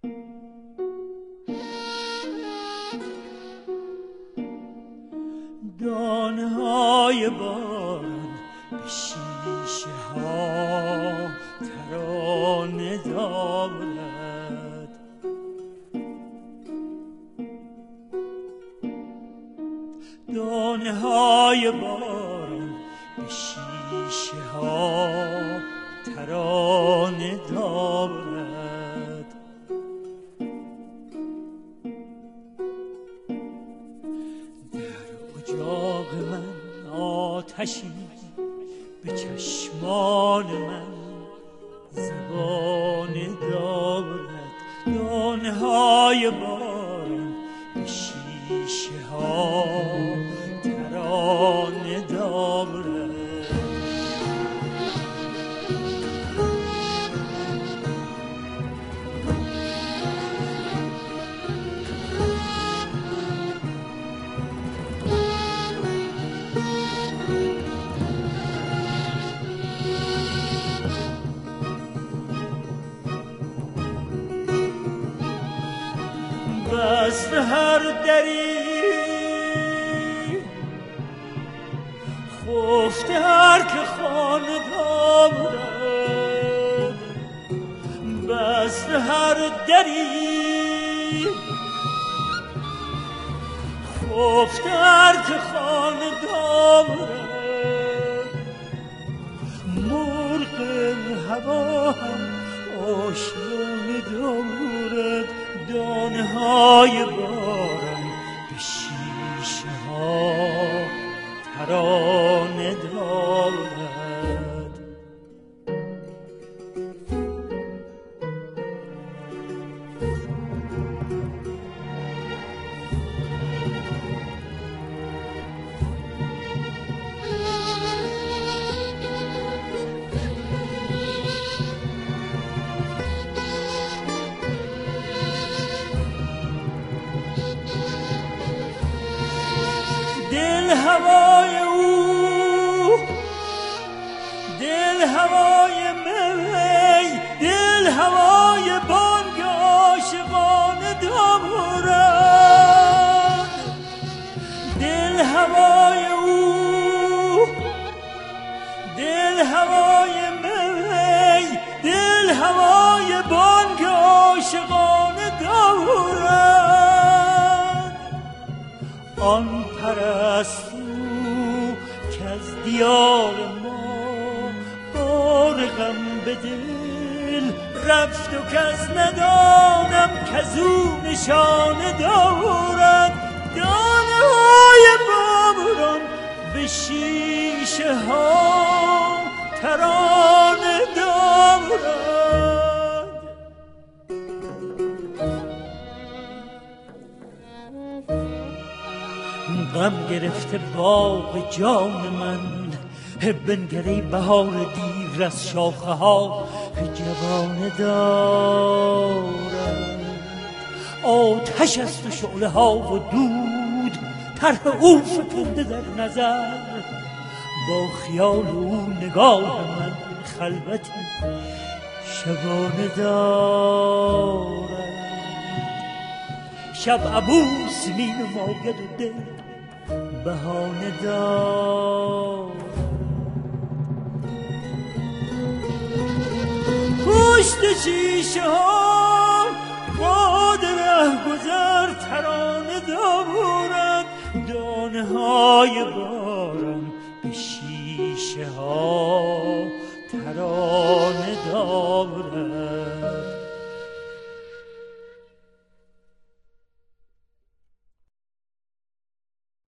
دانه‌های باران به شیشه ها ترانه دارد. دانه‌های باران به شیشه ها ترانه دارد. اجاق من آتشی به چشمان من زبان دارد. دانه‌های باران به شیشه ها ترانه دارد. بست هر دری خفته هر که خانه دارد. بست هر دری خفته هر که خانه دارد. مرغ هوا هم آشیانه دارد. دانه‌های باران به شیشه ها ترانه دارد. دل هوای او، دل هوای می، دل هوای بانگ عاشقانه دارد. دل هوای او، دل هوای می، دل هوای بانگ عاشقانه دارد. آن پرستو که از دیار ما بار غم به دل رفت و کس ندانم کز او نشانه دارد. دانه‌های باران به شیشه ها ترانه دارد. غم گرفته باغ جان من، بنگری بهار دیر از شاخه ها جوانه دارد. آتش است و شعله ها و دود، طرح او فکنده در نظر. با خیال او نگاه من خلوتی شبانه دارد. شب عبوس می نماید و دل بهانه دارد. پشت شیشه ها باد رهگذر ترانه دارد. دانه‌های باران به شیشه ها ترانه دارد.